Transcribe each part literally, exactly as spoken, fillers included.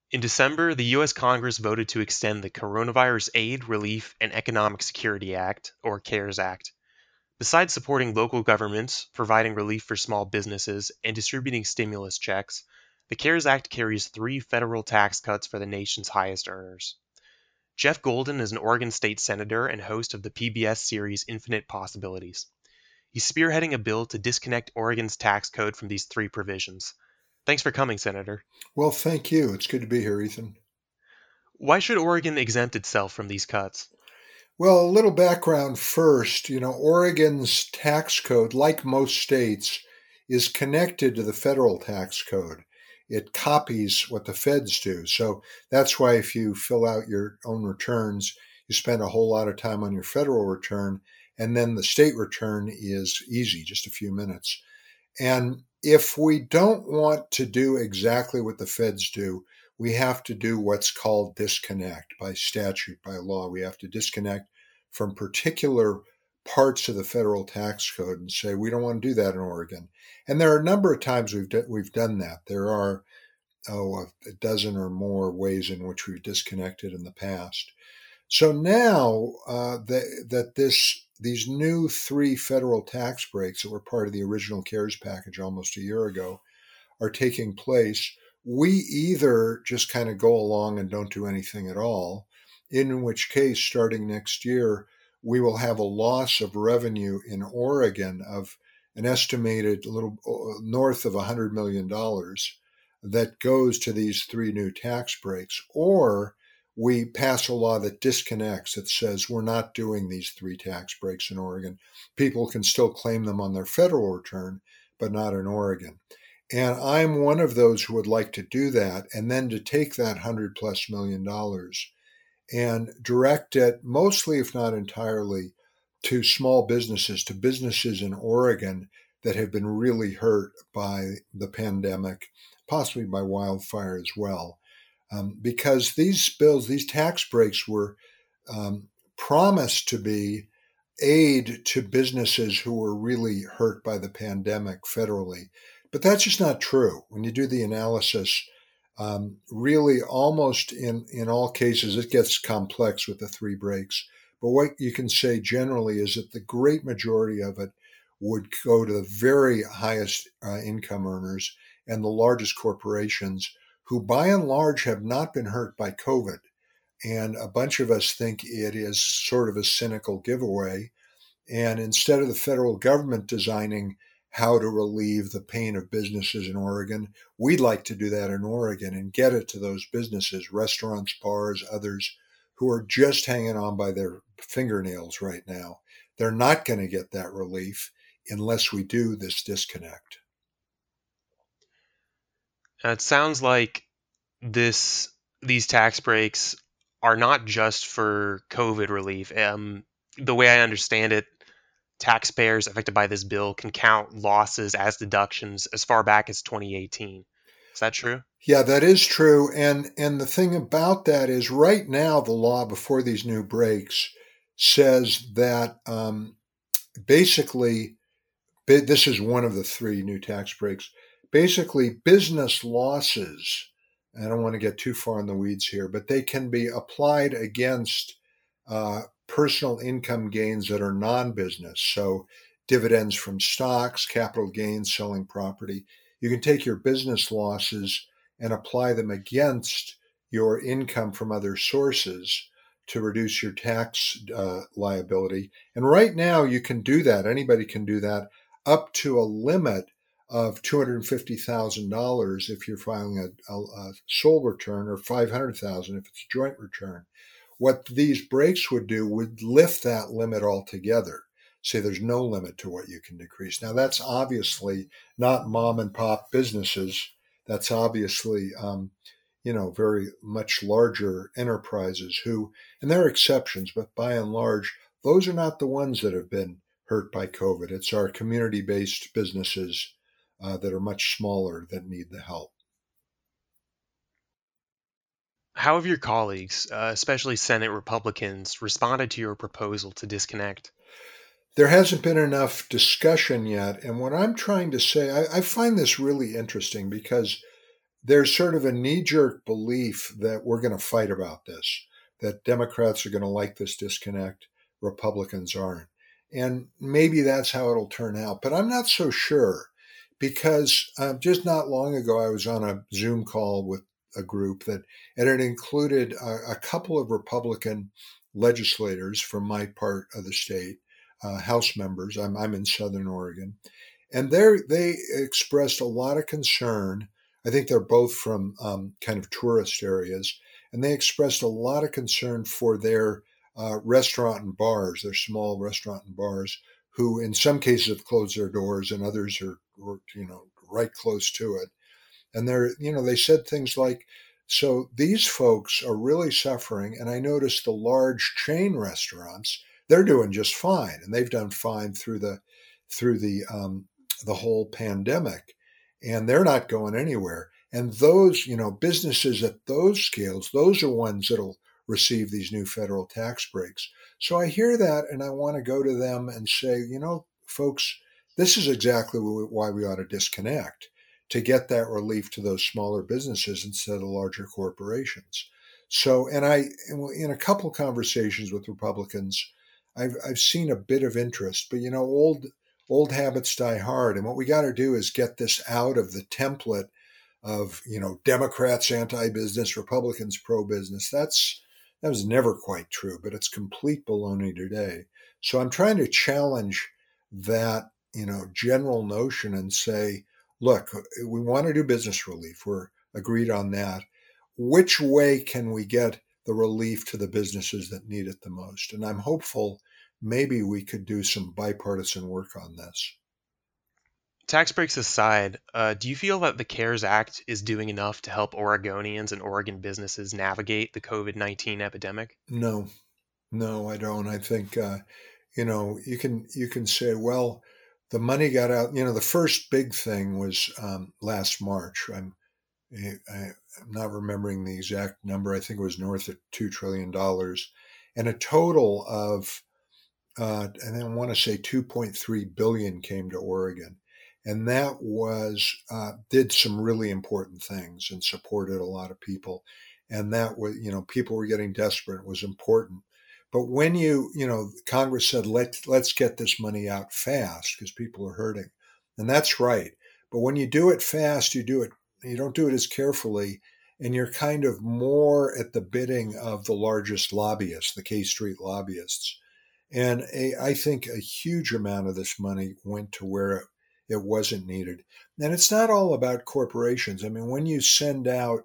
In December, the U S Congress voted to extend the Coronavirus Aid, Relief, and Economic Security Act, or CARES Act. Besides supporting local governments, providing relief for small businesses, and distributing stimulus checks, the CARES Act carries three federal tax cuts for the nation's highest earners. Jeff Golden is an Oregon State Senator and host of the P B S series Infinite Possibilities. He's spearheading a bill to disconnect Oregon's tax code from these three provisions. Thanks for coming, Senator. Well, thank you. It's good to be here, Ethan. Why should Oregon exempt itself from these cuts? Well, a little background first. You know, Oregon's tax code, like most states, is connected to the federal tax code. It copies what the feds do. So that's why if you fill out your own returns, you spend a whole lot of time on your federal return, and then the state return is easy, just a few minutes. And if we don't want to do exactly what the feds do, we have to do what's called disconnect by statute, by law. We have to disconnect from particular parts of the federal tax code and say, we don't want to do that in Oregon. And there are a number of times we've, do, we've done that. There are, oh, a dozen or more ways in which we've disconnected in the past. So now uh, the, that this these new three federal tax breaks that were part of the original CARES package almost a year ago are taking place, we either just kind of go along and don't do anything at all, in which case, starting next year, we will have a loss of revenue in Oregon of an estimated little north of one hundred million dollars that goes to these three new tax breaks, or we pass a law that disconnects, that says we're not doing these three tax breaks in Oregon. People can still claim them on their federal return, but not in Oregon. And I'm one of those who would like to do that, and then to take that one hundred plus million dollars and direct it mostly, if not entirely, to small businesses, to businesses in Oregon that have been really hurt by the pandemic, possibly by wildfire as well. Um, because these bills, these tax breaks were um, promised to be aid to businesses who were really hurt by the pandemic federally. But that's just not true. When you do the analysis, um, really almost in, in all cases, it gets complex with the three breaks. But what you can say generally is that the great majority of it would go to the very highest uh, income earners and the largest corporations, who by and large have not been hurt by COVID. And a bunch of us think it is sort of a cynical giveaway. And instead of the federal government designing how to relieve the pain of businesses in Oregon, we'd like to do that in Oregon and get it to those businesses, restaurants, bars, others, who are just hanging on by their fingernails right now. They're not going to get that relief unless we do this disconnect. Now, it sounds like this these tax breaks are not just for COVID relief. Um, the way I understand it, taxpayers affected by this bill can count losses as deductions as far back as twenty eighteen. Is that true? Yeah, that is true. And and the thing about that is right now the law before these new breaks says that um, basically, this is one of the three new tax breaks, basically business losses, I don't want to get too far in the weeds here, but they can be applied against uh, personal income gains that are non-business. So dividends from stocks, capital gains, selling property. You can take your business losses and apply them against your income from other sources to reduce your tax uh, liability. And right now you can do that. Anybody can do that up to a limit of two hundred fifty thousand dollars if you're filing a, a, a sole return, or five hundred thousand dollars if it's a joint return. What these breaks would do would lift that limit altogether. Say there's no limit to what you can decrease. Now that's obviously not mom and pop businesses. That's obviously, um, you know, very much larger enterprises who, and there are exceptions, but by and large, those are not the ones that have been hurt by COVID. It's our community-based businesses uh, that are much smaller that need the help. How have your colleagues, uh, especially Senate Republicans, responded to your proposal to disconnect? There hasn't been enough discussion yet. And what I'm trying to say, I, I find this really interesting because there's sort of a knee-jerk belief that we're going to fight about this, that Democrats are going to like this disconnect, Republicans aren't. And maybe that's how it'll turn out. But I'm not so sure because uh, just not long ago, I was on a Zoom call with a group that, and it included a, a couple of Republican legislators from my part of the state, uh, House members. I'm, I'm in Southern Oregon. And they they expressed a lot of concern. I think they're both from um, kind of tourist areas, and they expressed a lot of concern for their uh, restaurant and bars, their small restaurant and bars, who in some cases have closed their doors, and others are, you know, right close to it. And they're, you know, they said things like, so these folks are really suffering. And I noticed the large chain restaurants, they're doing just fine, and they've done fine through the through the um, the whole pandemic, and they're not going anywhere. And those, you know, businesses at those scales, those are ones that'll receive these new federal tax breaks. So I hear that, and I want to go to them and say, you know, folks, this is exactly why we ought to disconnect, to get that relief to those smaller businesses instead of the larger corporations. So, and I, in a couple conversations with Republicans, I've I've seen a bit of interest, but you know, old old habits die hard, and what we got to do is get this out of the template of, you know, Democrats anti-business, Republicans pro-business. That's that was never quite true, but it's complete baloney today. So I'm trying to challenge that, you know, general notion and say, look, we want to do business relief. We're agreed on that. Which way can we get the relief to the businesses that need it the most? And I'm hopeful maybe we could do some bipartisan work on this. Tax breaks aside, uh, do you feel that the CARES Act is doing enough to help Oregonians and Oregon businesses navigate the COVID nineteen epidemic? No, no, I don't. I think, uh, you know, you can you can say, well, the money got out. You know, the first big thing was um, last March. I'm I, I'm not remembering the exact number. I think it was north of two trillion dollars, and a total of, uh, and I want to say two point three billion came to Oregon, and that was uh, did some really important things and supported a lot of people, and that was, you know, people were getting desperate. It was important. But when you, you know, Congress said, let, let's get this money out fast because people are hurting. And that's right. But when you do it fast, you do it, you don't do it as carefully, and you're kind of more at the bidding of the largest lobbyists, the K Street lobbyists. And a, I think a huge amount of this money went to where it, it wasn't needed. And it's not all about corporations. I mean, when you send out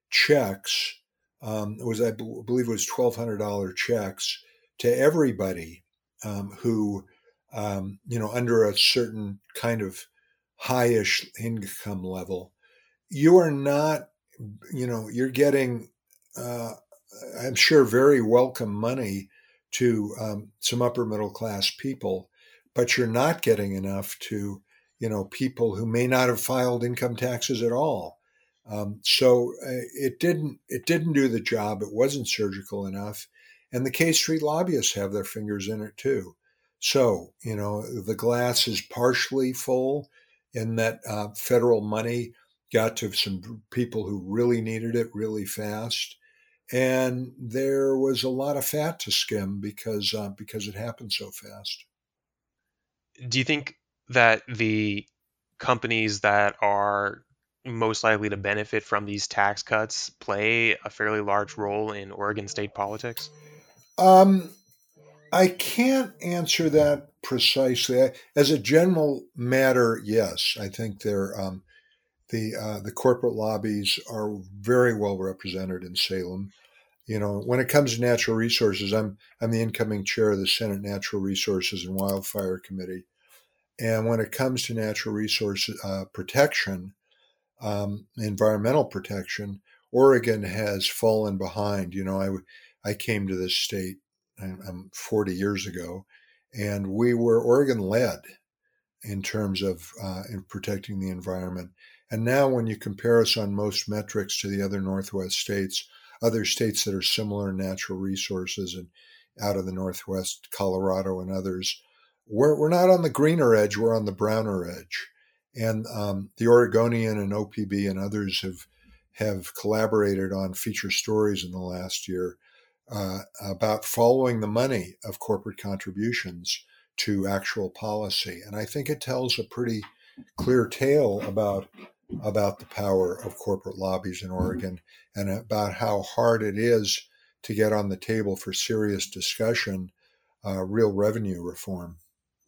checks, um, it was, I b- believe it was twelve hundred dollars checks to everybody um, who, um, you know, under a certain kind of highish income level, you are not, you know, you're getting, uh, I'm sure, very welcome money to um, some upper middle class people, but you're not getting enough to, you know, people who may not have filed income taxes at all. Um, so uh, it didn't it didn't do the job. It wasn't surgical enough, and the K Street lobbyists have their fingers in it too. So, you know, the glass is partially full in that uh, federal money got to some people who really needed it really fast, and there was a lot of fat to skim because uh, because it happened so fast. Do you think that the companies that are most likely to benefit from these tax cuts play a fairly large role in Oregon state politics? Um, I can't answer that precisely. As a general matter, yes, I think they're um, the uh, the corporate lobbies are very well represented in Salem. You know, when it comes to natural resources, I'm I'm the incoming chair of the Senate Natural Resources and Wildfire Committee, and when it comes to natural resource uh, protection, um, environmental protection, Oregon has fallen behind. You know, I I came to this state um, forty years ago, and we were Oregon led in terms of uh, in protecting the environment. And now, when you compare us on most metrics to the other Northwest states, other states that are similar in natural resources and out of the Northwest, Colorado and others, we're, we're not on the greener edge, we're on the browner edge. And um, the Oregonian and O P B and others have have collaborated on feature stories in the last year uh, about following the money of corporate contributions to actual policy. And I think it tells a pretty clear tale about about the power of corporate lobbies in Oregon and about how hard it is to get on the table for serious discussion uh, real revenue reform.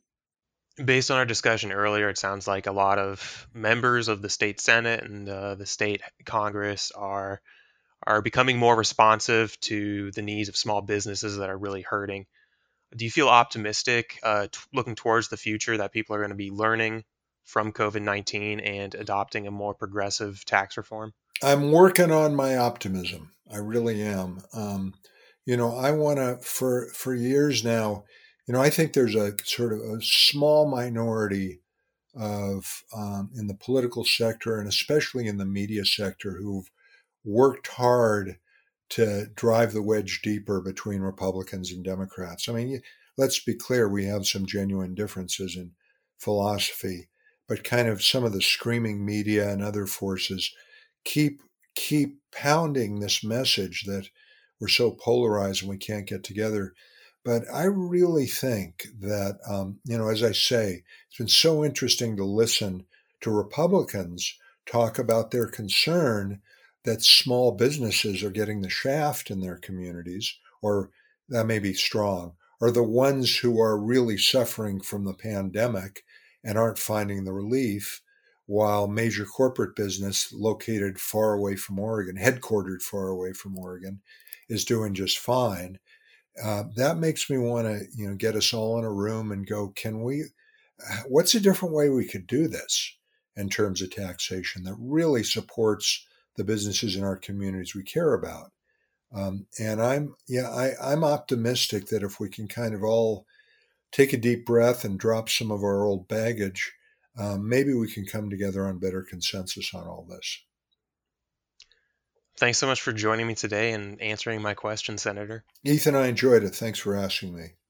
Based on our discussion earlier, it sounds like a lot of members of the state Senate and uh, the state Congress are are becoming more responsive to the needs of small businesses that are really hurting. Do you feel optimistic uh, t- looking towards the future that people are going to be learning from COVID nineteen and adopting a more progressive tax reform? I'm working on my optimism. I really am. Um, you know, I want to for for years now. You know, I think there's a sort of a small minority of um, in the political sector and especially in the media sector who've worked hard to drive the wedge deeper between Republicans and Democrats. I mean, let's be clear, we have some genuine differences in philosophy, but kind of some of the screaming media and other forces keep keep pounding this message that we're so polarized and we can't get together. But I really think that, um, you know, as I say, it's been so interesting to listen to Republicans talk about their concern that small businesses are getting the shaft in their communities, or that may be strong, or the ones who are really suffering from the pandemic and aren't finding the relief, while major corporate business located far away from Oregon, headquartered far away from Oregon, is doing just fine. Uh, that makes me want to, you know, get us all in a room and go, can we, what's a different way we could do this in terms of taxation that really supports the businesses in our communities we care about? Um, and I'm, yeah, I, I'm optimistic that if we can kind of all take a deep breath and drop some of our old baggage, um, maybe we can come together on better consensus on all this. Thanks so much for joining me today and answering my question, Senator. Ethan, I enjoyed it. Thanks for asking me.